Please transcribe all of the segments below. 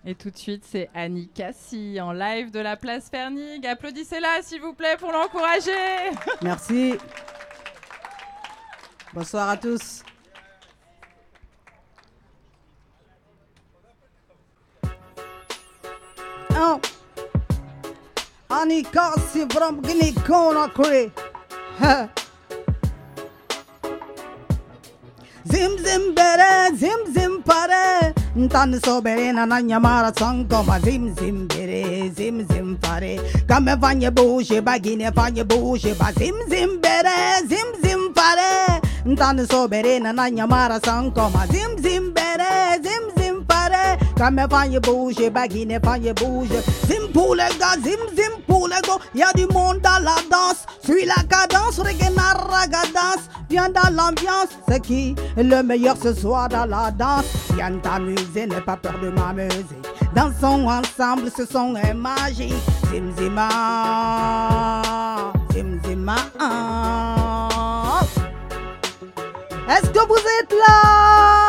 Et tout de suite, c'est Annie Cassie en live de la place Fernig. Applaudissez-la, s'il vous plaît, pour l'encourager. Merci. Bonsoir à tous. Oh. Annie Cassie from Guinea Conakry. Zim zim bere, zim zim pare. Ntan so bere na nyamara sangoma. Zim zim bere, zim zim pare. Kame fanye bouge, bagine fanye bouge. Ba zim zim bere, zim zim pare. Ntan so bere na nyamara sangoma. Zim zim bere, zim zim pare. Kame fanye bouge, bagine fanye bouge. Zim pour les gars, zim zim pour les gars. Y'a du monde dans la danse. Suis la cadence, reggae ragadance. Viens dans l'ambiance, c'est qui le meilleur ce soir dans la danse. Viens t'amuser, n'aie pas peur de m'amuser. Dansons ensemble, ce son est magique. Zim zima, zim zima. Est-ce que vous êtes là?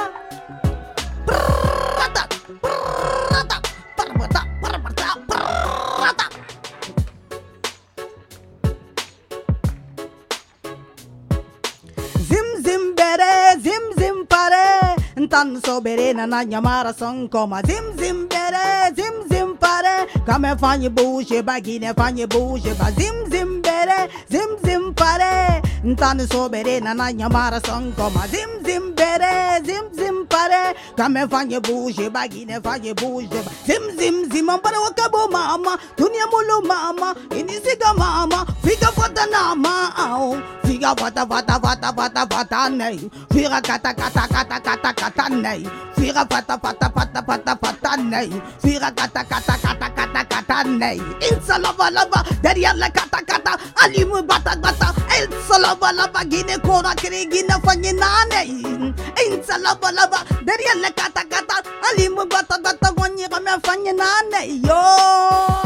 Ntan so bere na nyamara son koma. Zim zim bere, zim zim pare. Kame fanye bouge, bagine fanye bouge. Ba zim zim bere, zim zim pare. Ntan so bere na nyamara son koma. Zim zim bere, zim zim pare. Kame fanye bouge, bagine fanye bouge. Zim zim zim ambara wakabo mama. Dunia mulu mama, inisiga mama. Figa fata nama, figa fata fata fata fata fata nei. Figa kata kata kata kata kata nei. Figa fata fata fata fata fata nei. Figa kata kata kata kata kata nei. Insa lava lava derrière la kata kata. Alimu bata bata. Insa lava lava Guinea Conakry Guinea fanye nane. Insa lava lava derrière la kata kata. Alimu bata bata fanye kame fanye nane. Yo.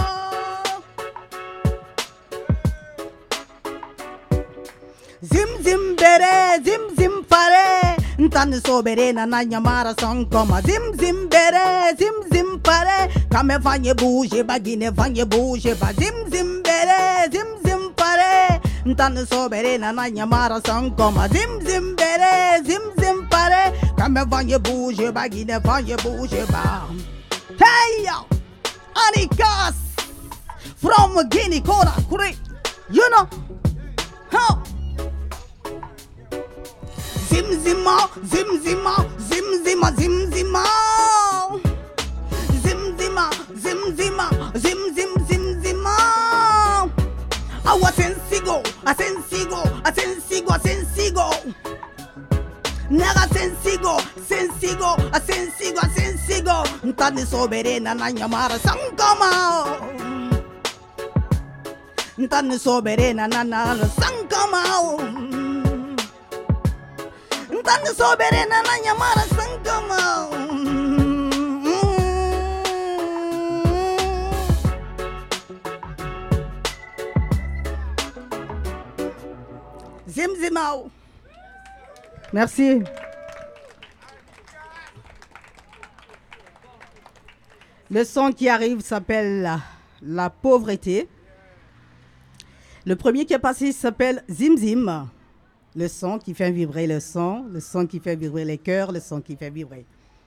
Zim zim bere, zim zim pare. Ntan so bere na nyamara son koma. Zim zim bere, zim zim pare. Kame fanye bouge, bagine fanye bouge. Ba zim zim bere, zim zim pare. Ntan so bere na nyamara son koma. Zim zim bere, zim zim pare. Kame fanye bouge, bagine fanye bouge. Ba hey yo, Annie Cassie from Guinea Conakry. You know, huh? Zim zima, zim zima, zim zima, zim zima. Zim zima, zim zima, zim zim zim zima. Awa sensigo, a sensigo, a sensigo, a sensigo. Naga sensigo, sensigo, a sensigo, a sensigo. Ntani sobere na nyamara sangama. Ntani sobere na sangama. Ntan so bere na nyamara sangama. Zim zimao. Merci. Le son qui arrive s'appelle la pauvreté. Le premier qui est passé s'appelle Zim Zim. Le son qui fait vibrer le son qui fait vibrer les cœurs, le son qui fait vibrer.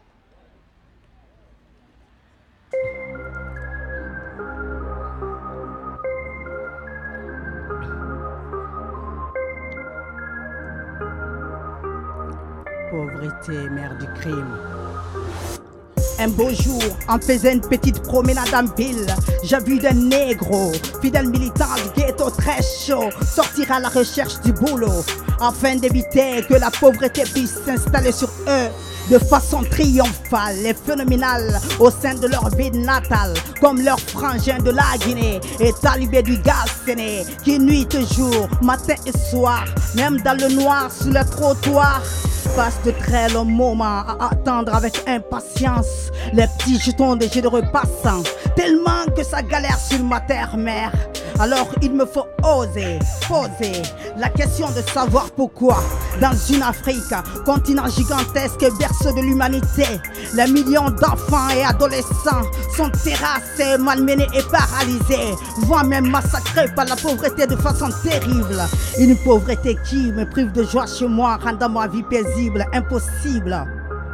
Pauvreté, mère du crime. Un beau jour, en faisant une petite promenade en ville, j'ai vu des négros, fidèles militants du ghetto très chaud, sortir à la recherche du boulot, afin d'éviter que la pauvreté puisse s'installer sur eux de façon triomphale et phénoménale au sein de leur ville natale, comme leurs frangins de la Guinée et talibés du Gasséné, qui nuit toujours, matin et soir, même dans le noir sous le trottoir. Passe de très longs moments à attendre avec impatience les petits jetons des généreux passants, tellement que ça galère sur ma terre-mère. Alors il me faut oser poser la question de savoir pourquoi dans une Afrique, continent gigantesque, berceau de l'humanité, les millions d'enfants et adolescents sont terrassés, malmenés et paralysés, voire même massacrés par la pauvreté de façon terrible. Une pauvreté qui me prive de joie chez moi, rendant ma vie paisible, impossible.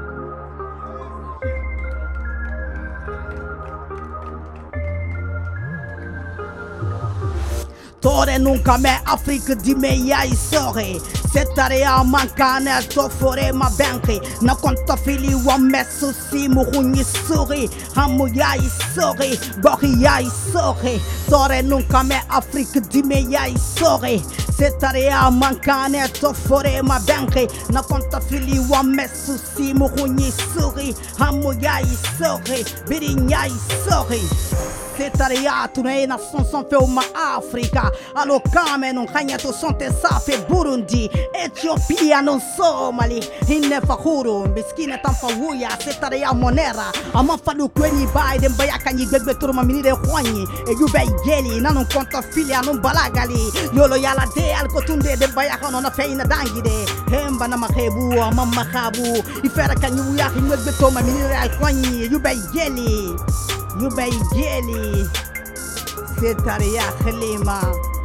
Tore nunca me Africa di me yai sore Setare a mancane sofore ma benki Na konta fili wa mesu si muhunyi suri Hamu yai sore Bori yai sore Tore nunca me Africa di me yai sore Setare a mancane sofore ma benki Na konta fili wa mesu si muhunyi suri Hamu yai sore Biri yai sore Setariato na nação são fe uma África Alo Camerun, Khanyato sonte safe Burundi Ethiopia non Somali Hinne Fahuru, Biskine Tampawuya Setaria Monera Ama falu kweni bai Dem bayaka nyi gbegbe turuma minire khwanyi E yube yeli Nanon konta filia non balagali Yolo yala de alkotunde Dem bayaka non feina dangide Hemba na makebu Ama makabu Ifera kanyi uya Hinne gbegbe turuma minire khwanyi Yube yeli Yubay Yeli Setaria Khlima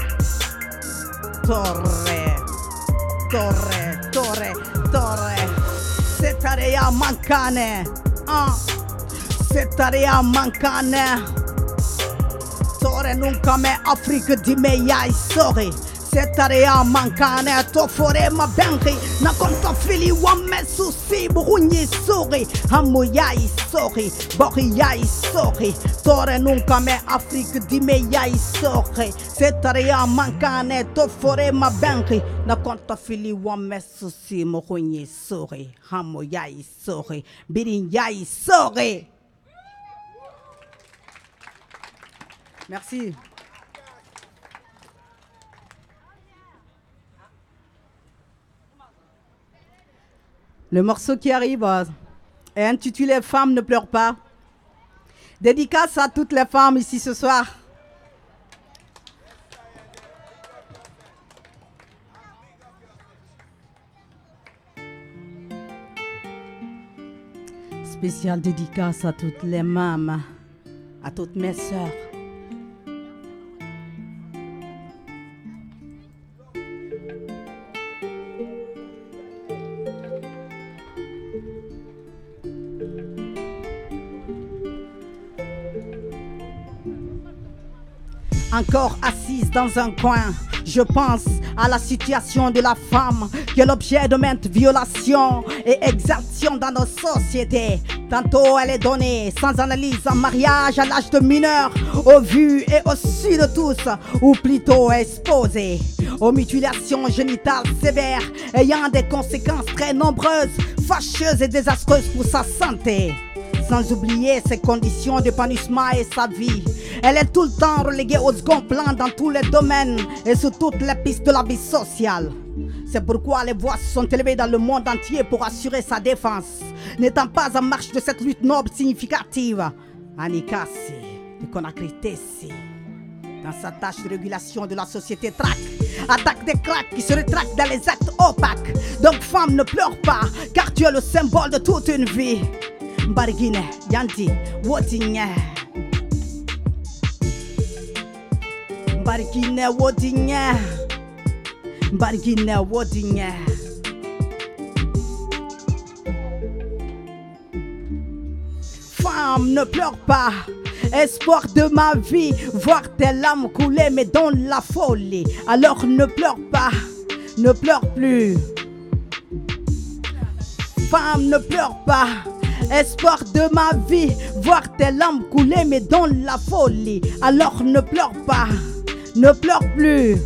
Torre Setaria Mankane Setaria Mankane Torre nunca me Africa di me yai sori Setaria Mankane Tofore ma benki Na konta fili wa mesu si Buhunyi sori Hamu yai sori Bori yai sori Tore nunca me Africa di me yai sori Setaria Mankane Tofore ma benki Na konta fili wa mesu si Buhunyi sori Hamu yai sori Biri yai sori. Merci. Le morceau qui arrive est intitulé « Femmes ne pleurent pas ». Dédicace à toutes les femmes ici ce soir. Spéciale dédicace à toutes les mamans, à toutes mes sœurs. Encore assise dans un coin, je pense à la situation de la femme qui est l'objet de maintes violations et exactions dans nos sociétés. Tantôt elle est donnée sans analyse en mariage à l'âge de mineur, au vu et au su de tous, ou plutôt exposée aux mutilations génitales sévères ayant des conséquences très nombreuses, fâcheuses et désastreuses pour sa santé. Sans oublier ses conditions d'épanouissement et sa vie. Elle est tout le temps reléguée au second plan dans tous les domaines et sur toutes les pistes de la vie sociale. C'est pourquoi les voix se sont élevées dans le monde entier pour assurer sa défense. N'étant pas en marche de cette lutte noble significative, Anikasi de Conakry-Tessi, dans sa tâche de régulation de la société traque, attaque des cracks qui se rétractent dans les actes opaques. Donc femme, ne pleure pas, car tu es le symbole de toute une vie. Bargine, Yanti, Wotinye. Bargine, Wotinye. Bargine, Wotinye. Femme, ne pleure pas. Espoir de ma vie, voir tes larmes couler, mais dans la folie. Alors ne pleure pas, ne pleure plus. Femme, ne pleure pas. Espoir de ma vie, voir tes larmes couler, mais dans la folie. Alors ne pleure pas, ne pleure plus.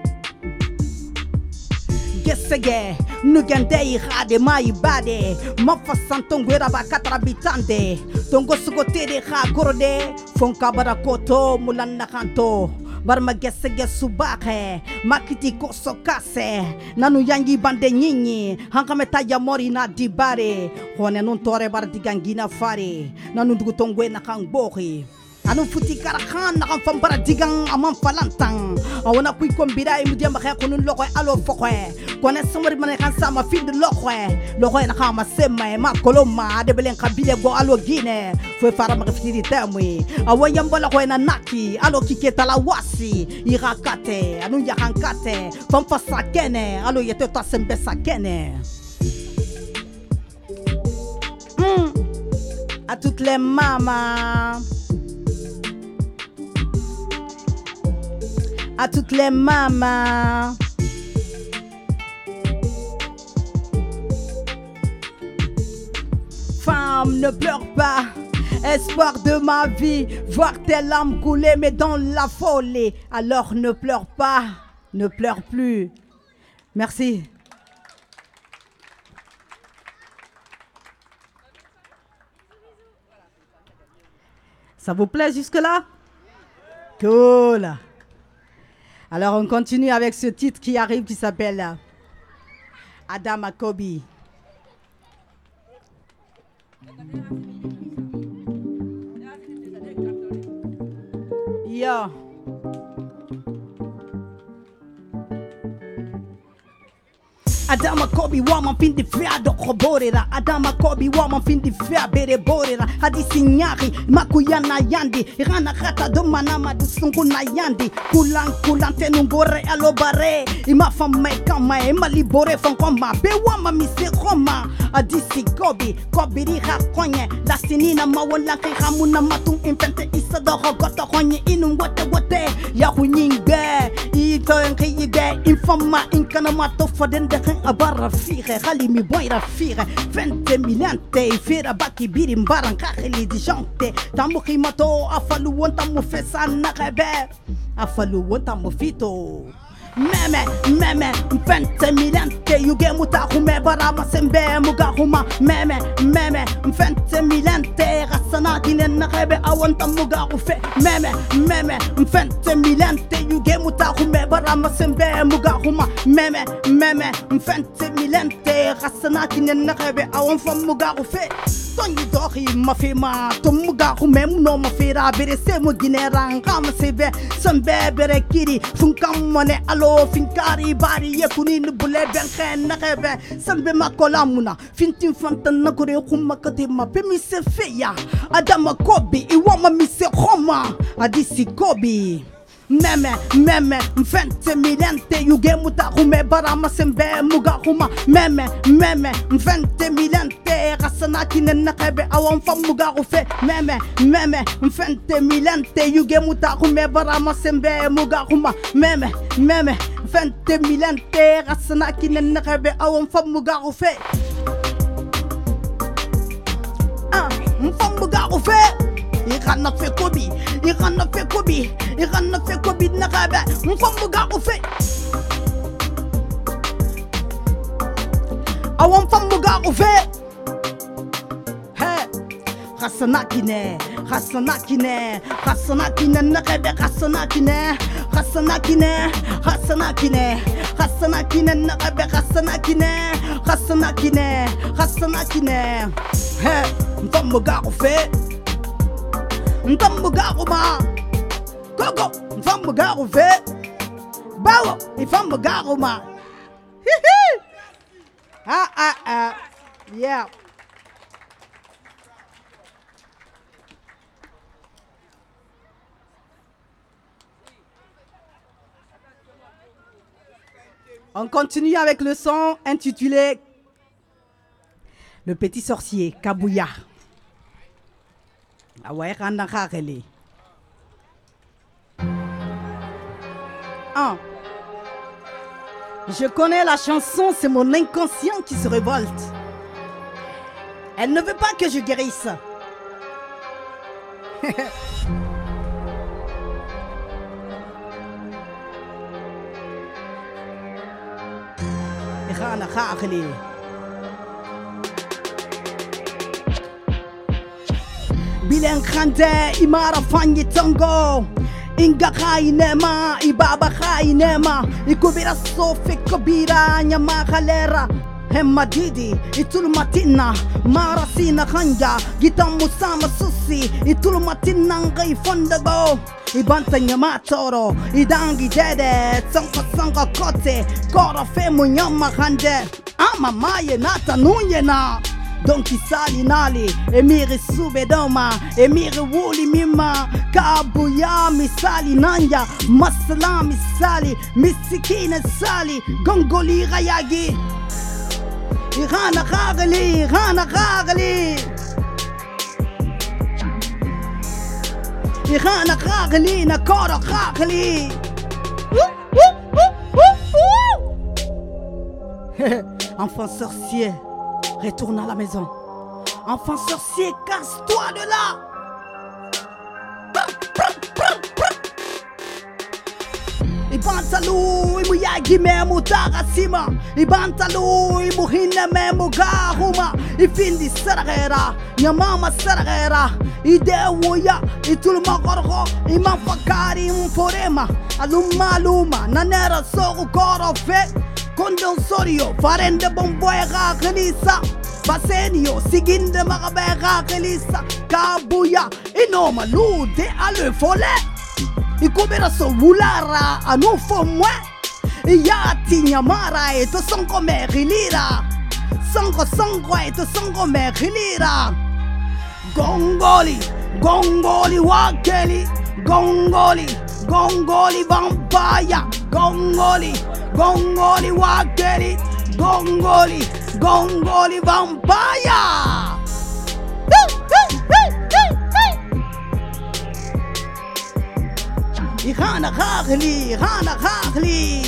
Gesege, nugende irade maibade, mafasan tongwera bakatra bitande, tongo sugote de khakorode, fonka barakoto mulanna kanto. Barma gesege subake, makiti kosokase, nanu yangi bande nyinyi, hankameta ya mori na dibare, hone nun tore bar digangina fare, nanu dugutongwe na kangbori. anu futi karakan nakam fambara digang amam falantang awana kui kombira imudia makhe kunun lokwe alo fokwe kone samari mane kan sama fin de lokwe na kama sema ma koloma de belen kabile go alo gine fwe fara makafiti temwi awayamba lokwe na naki alo kiketa la wasi irakate anu yakankate famfa sakene alo yete tasembe sakene. À toutes les mamans, à toutes les mamans. Femme, ne pleure pas, espoir de ma vie, voir tes larmes couler mais dans la folie. Alors ne pleure pas, ne pleure plus. Merci. Ça vous plaît jusque-là? Cool. Alors on continue avec ce titre qui arrive qui s'appelle Adama Kobi. Yo. Adama Kobi wama pindi fea do khoborera Adama Kobi wama pindi fea bere borera hadisi nyari makuyana yandi irana kata do manama du sungu na yandi kulan tenumbore alobare ima fama kama ima libore fankoma be wama mise roma hadisi Kobi ri konye la sinina mawon lanki hamuna matung impente isa do goto konye inu wote ya hunyinge ito nkiyibe infama inkana mato foden de abara fire halimi boira fire 20 milante fira baki biri mbaran kakili di jante tamu kimato afalu wonta mu fesa na rebe afalu wonta mu fito meme 20 milante yuge mutakume bara masembe mugahuma meme 20 milante rasana kinen na rebe awonta mugahufe meme 20 milante yuge mutakume bara masembe mugahuma meme 20 milante rasana kinen na rebe awonfa mugahufe tonyi dohi mafima tumugahume muno mafira bere se muginera ngam sebe sambe bere kiri funkamone alo finkari bari yekunin bule benken nakebe sambe makolamuna fintin fantan nakore kumakate mapemi se feya Adama Kobi iwama mise khoma adisi Kobi meme 20 milente yuge mutakume bara masembe mugahuma meme 20 milente rasana kinen nakebe awon fam mugahufe meme 20 milente yuge mutakume bara masembe mugahuma meme 20 milente rasana kinen nakebe awon fam mugahufe fam mugahufe Irana fe Kobi, Irana fe Kobi, Irana fe Kobi nakabe, mfambuga ufe. Awon fambuga ufe. Hey, Hassanakine nakabe, Hassanakine nakabe, Hassanakine. Hey, mfambuga ufe. Ntambugaruma Gogo Ntambugaruve Bawo Ifambugaruma Yeah. On continue avec le son intitulé Le Petit Sorcier, Kabouya. Je connais la chanson, c'est mon inconscient qui se révolte. Elle ne veut pas que je guérisse. Bilen khande imara fanyi tongo Inga khainema ibaba khainema ikubira sofe kobira nyama khalera Hemma Didi, itul matina, marasina kanja, gitam musama susi, itul matina ngai fondago. Ibantanya matoro, idangi dede, sanka kote, kora femu nyama hande, ama maye nata nunye na. Donki sali nali, emiri subedoma, emiri wuli mima, kabuya misali nanya, masala misali, misikine sali, gongoli rayagi. Irana kagli, Irana kagli. Irana kagli, nakoro kagli. Enfant sorcier, retourne à la maison. Enfant sorcier, casse-toi de là. Ibantalu imuyagi memu tagasima, Ibantalu imuhina memu gahuma, Ifindi saragera, Nyamama saragera, Idewuya, Itulma gorgo, Imafakari umforema, Aluma, Nanera sogu koro fe, Condonsorio, Farende bomboega gelisa, Basenio, Siginde magabega gelisa, Kabuya, Inoma lude ale fole. Ikubera so wulara anufo mwe Iyati nyamara eto songo merilira Songo eto songo merilira Gongoli wakeli Gongoli vampire Gongoli wakeli Gongoli vampire. Irana kagli, Irana kagli.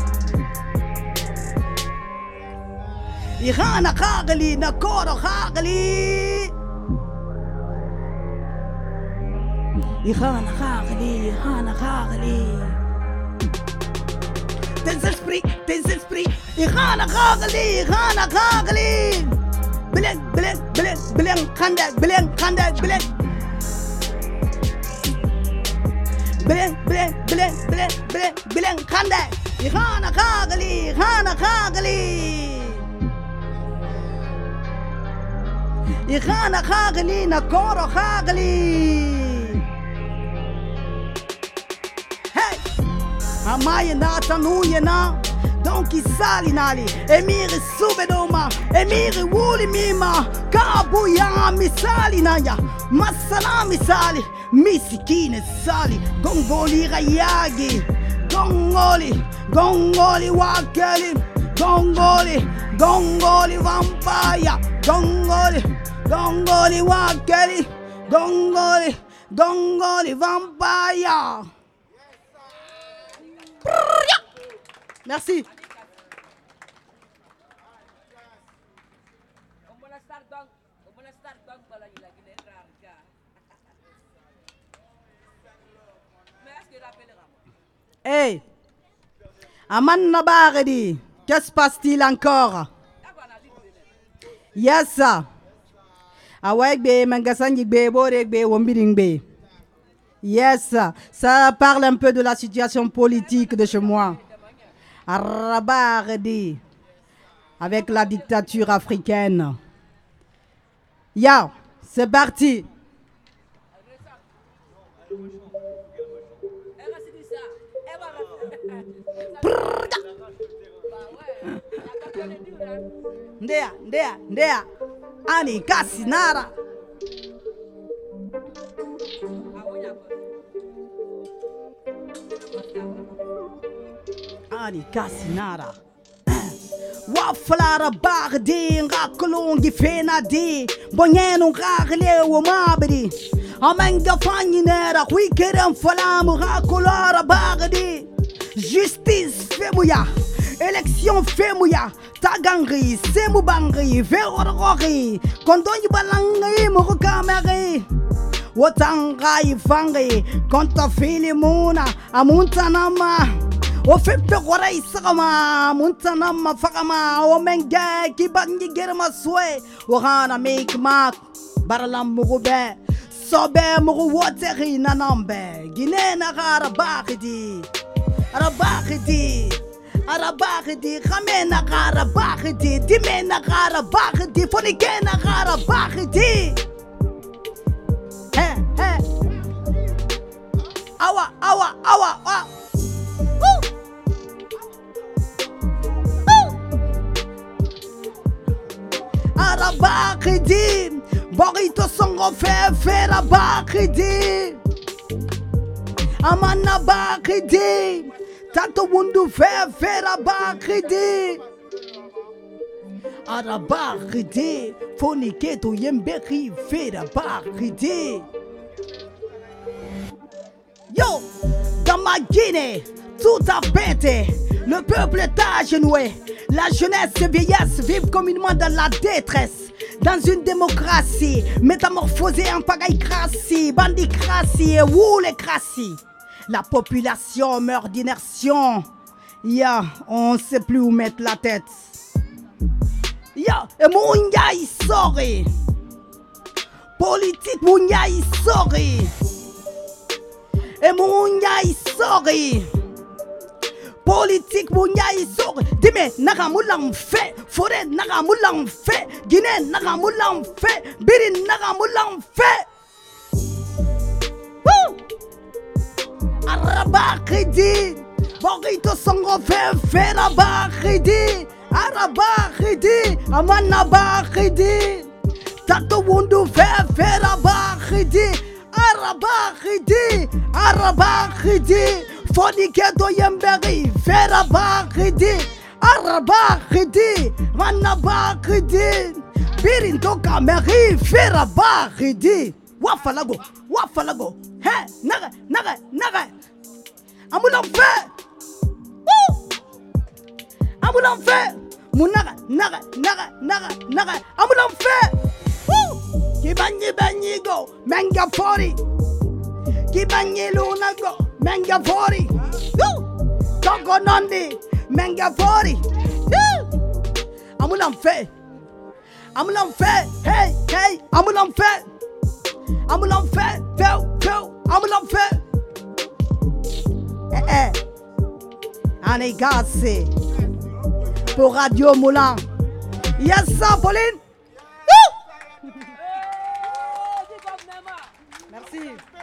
Irana kagli, nakoro kagli. Irana kagli. Tes esprits. Irana kagli. Bilen, kandak. Bilen kande. Irana kagli. Irana kagli, nakoro kagli. Hey, amaye na tanuye na. Donki sali nali, emiri subedoma, emiri wuli mima, kabuya misali naya, masala misali, misikine sali, gongoli rayagi, gongoli wakeli, gongoli vampire, gongoli wakeli, gongoli vampire. Merci. Hey, Aman Nabaredi, que se passe-t-il encore? Yes, Awek be mangasangi be borek be wombiring be. Yes, ça parle un peu de la situation politique de chez moi. Arabaredi, avec la dictature africaine. Ya, c'est parti. Ndea, ani kasinara. Ani kasinara. Waflara bagdi, ngakolongi fenadi, bonyeno ngagle wo mabdi. Amenga faninera, wikeren falamu ngakolara bagdi. Justice femouya, élection femouya, tagangri, semubangri, verorori, kondonyi balangi, murukameri. Wotangai fangi, konta filimuna, amuntanama. O feppe gore isama, muntanama fakama, o menge, kibangi germa swe, o hana make mak, baralam mugube, sobe mugu wateri nanambe, ginena gara bakidi. Rabakidi, Arabahidi, Ramena Garabahidi, Dimena Garabahidi, Fonikena Garabahidi. Hey, hey. Awa, awa, awa, awa. Woo. Woo. Arabahidi, Borito Songo Fe Rabahidi. Amana Bahidi. Tato wundu fe rabahidi. Arabahidi. Foniketo yemberi fe rabahidi. Yo, dans ma Guinée, tout a pété. Le peuple est agenoué. La jeunesse et vieillesse vivent communément dans la détresse. Dans une démocratie métamorphosée en pagaille-cratie, bandicratie et woulécratie. La population meurt d'inertion. On ne sait plus où mettre la tête. Et Mounia y sori. Politique Mounia y sori. Et Mounia y sori. Politique Mounia y sori. Dime nagamoulam fait. Forêt nagamoulam fait. Guinée nagamoulam fait. Birin nagamoulam fait. Arabahidi, Borito Songo Fe Rabahidi, Arabahidi, Amanabahidi, Tato Wundu Fe Rabahidi, Arabahidi, Foniketo Yemberi Fe Rabahidi, Arabahidi, Manabahidi, Birinto Kameri Fe Rabahidi. Wafalago, hey, naga, Amoulan fait, Amoulan fait, Munaga, naga, Amoulan fait, Kibanyi go, Menga 40, Kibanyi Lunago, Menga 40, Togo Nondi, Menga 40, Amoulan fait, hey, Amoulan fait. Amoulan fait, Amoulan fait. On est gassé pour Radio Moulin. Yes, ça, Pauline. Merci.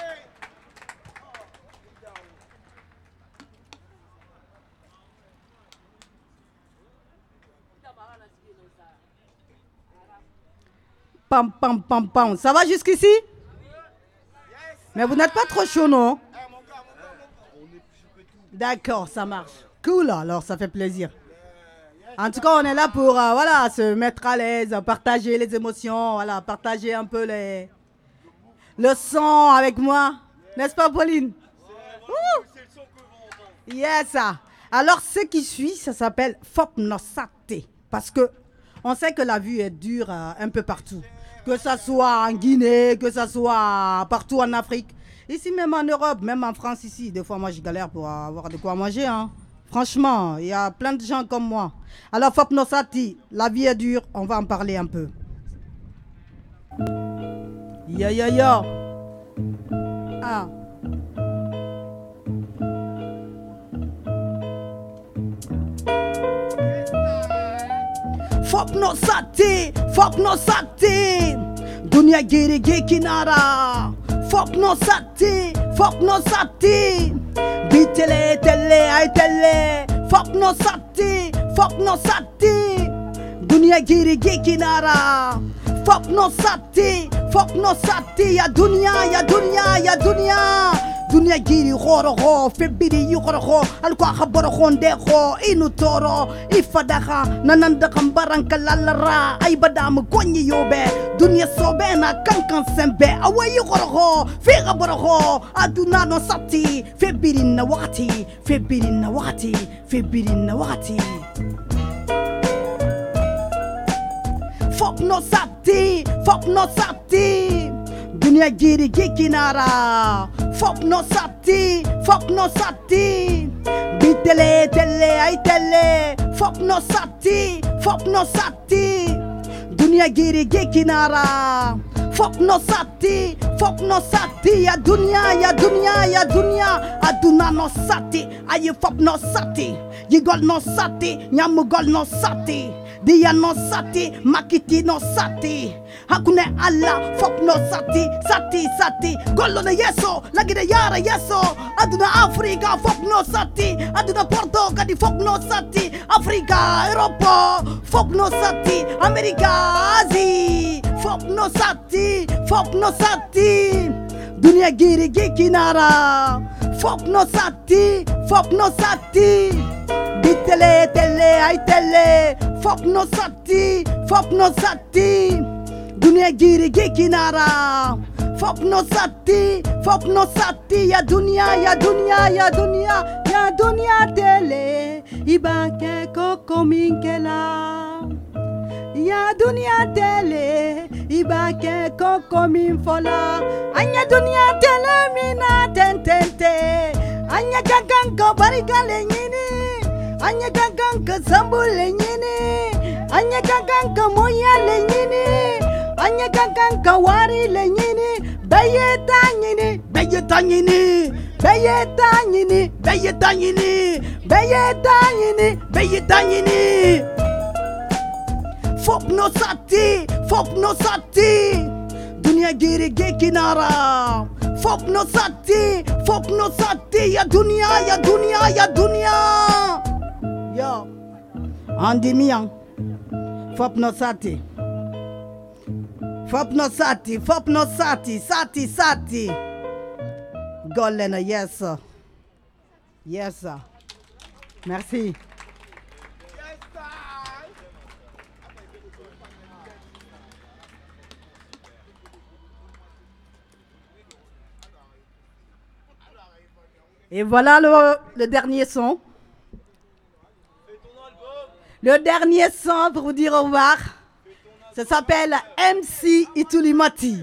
Pam. Ça va jusqu'ici? Mais vous n'êtes pas trop chaud, non? D'accord, ça marche. Cool, alors ça fait plaisir. En tout cas, on est là pour voilà, se mettre à l'aise, partager les émotions, voilà, partager un peu le son avec moi. N'est-ce pas, Pauline? Yes. Alors, ce qui suit, ça s'appelle Fop no Sate. Parce que on sait que la vie est dure un peu partout. Que ça soit en Guinée, que ça soit partout en Afrique. Ici même en Europe, même en France ici. Des fois, moi, je galère pour avoir de quoi manger. Hein. Franchement, il y a plein de gens comme moi. Alors, Fop no Sate, la vie est dure. On va en parler un peu. Yo. Ah. Fop no Sate, Dunia giri kinara. Fop no Sate, Bitele tele, Fop no Sate, Dunia giri kinara. Fop no Sate, ya dunia. Dunia giri horo, febiri yukoro, alqua haboro deho, inutoro, ifadaha, nananda kambarang kalalara, ay badam konyi yobe, dunia sobena kankan sembe, away yukoro, figa boroho, aduna no sati, febiri na wati. Fop no Sate, Dunia giri kinara. Fop no Sate, Bitele tele, Fop no Sate, Dunia giri kinara. Fuck no sati, ya dunia, ya dunia, ya dunia. Aduna no sati, aye fuck no sati. Yigol no sati, nyamugol no sati. Dia no sati, makiti no sati. Hakune alla, fuck no sati, sati. Gollo de yeso, lagi de yara yeso. Aduna Afrika, fuck no sati. Aduna Porto, kadi fuck no sati. Afrika, Europa, fuck no sati. Amerika, Asie, fuck no sati. Dunia giri gikinara. Fuck no sati. Bitele, tele, ay tele. Fuck no sati. Dunia giri gikinara. Fuck no sati. Ya dunia, ya dunia, ya dunia. Ya dunia tele. Ibake koko minkela. Ya dunia tele. Ibake koko minfola. Anya dunia tele mina tentente. Anya gaganko barikale nyini. Anya gaganko zambule nyini. Anya gaganko moya le nyini. Anya gaganko wari le nyini. Beyeta nyini. Fuck no sati. Dunia giri gikinara. Fuck no sati. Ya dunia, ya dunia, ya dunia. Yo, Andy Miang. Fuck no sati. Sati. Golena, yes sir. Merci. Et voilà le dernier son. Le dernier son pour vous dire au revoir. Ça s'appelle MC Itulimati.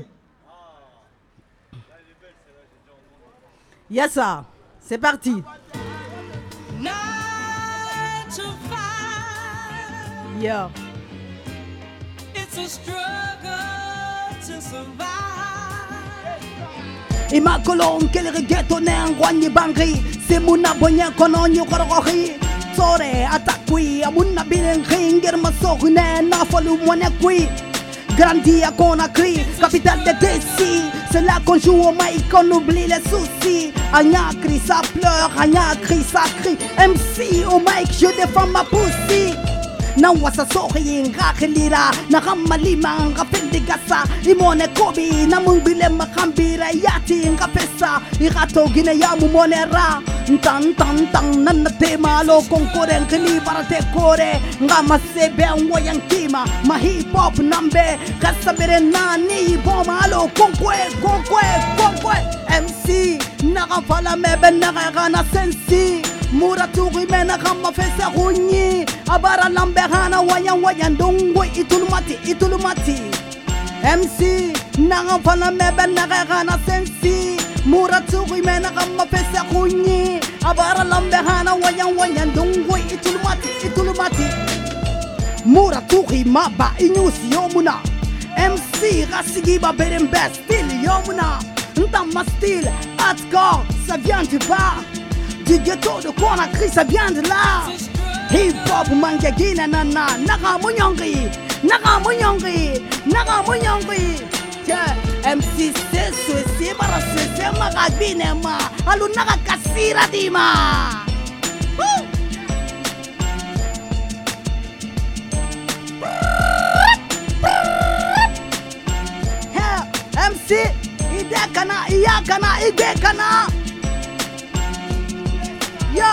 Yes sir. C'est parti. Yeah. It's a struggle to survive. Ima kolon kele reggaetone angwani bangri. Semuna bonye kononyo korokori. Sore atakui amuna bilengi ngir masokune na folu monekui. Grandi à Conakry, capitale de Tessie. C'est là qu'on joue au mic, qu'on oublie les soucis. Agna crie, ça pleure, Agna crie, ça crie. MC au mic, je défends ma poussie. Na wasa sori ngakilira na kamalima ngapindigasa imone kobi na mungile makambira yati ngapesa irato gine ya mumonera tan na tema lo konkoren kini barate kore ngama sebe ngoyankima ma hip hop nambe kasabere nani boma lo konkwe MC na kafala mebe na kana sensi Muraturi mena kama fesa hunyi Abara lambehana wayan dungwe itulumati MC nanga fana mebe naga gana sensi Muraturi mena kama fesa hunyi Abara lambehana wayan dungwe itulumati Muraturi maba inyusi yomuna MC rasigiba berembe style yomuna Ntama style hardcore ça vient du bas Du ghetto de Conakry, ça vient de là. Hip hop mangagina nana, naga munyongi. MC6 c'est barase c'est magabine ma. Alu naga kasira dima. MC idekana. Yo,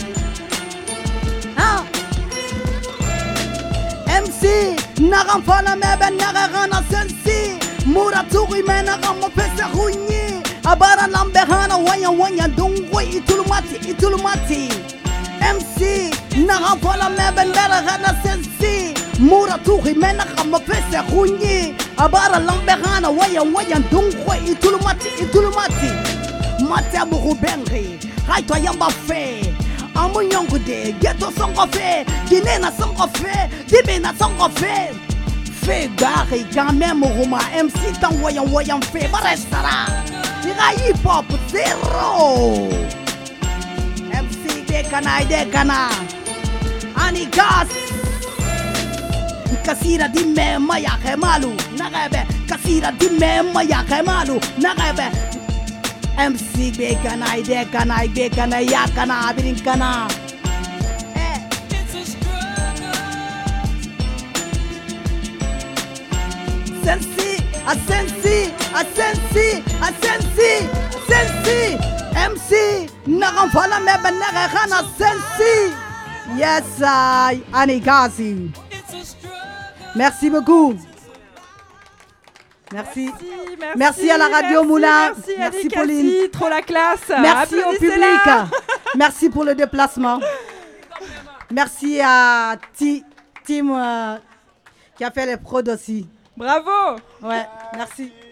MC, nagam fana mebe nagana sensi. Muraturi mena gama pesa hunyi. Abara lambehana wayan dungwe itulumati. MC, nagam fana mebe nagana sensi. Muraturi mena gama pesa hunyi. Abara lambehana wayan dungwe itulumati. Matabu benri. Raito yamba fe Amunyongude Ghetto songo fe Guinée na songo fe Dibé na songo fe fait gari quand même Roma MC tan voyant fait restera Dira hip hop zéro MC Dekana Anigas Kasira dime maya kemalu Nagabe Kasira dime maya kemalu Nagabe MC Dekana Yakana Birinkana Sensi MC Nagamfala mebe nagana Sensi Yes Anigasi Merci beaucoup Merci à la Radio Moulin Merci Pauline trop la classe. Merci au public Merci pour le déplacement Merci à Tim qui a fait les prods aussi Bravo. Ouais, merci.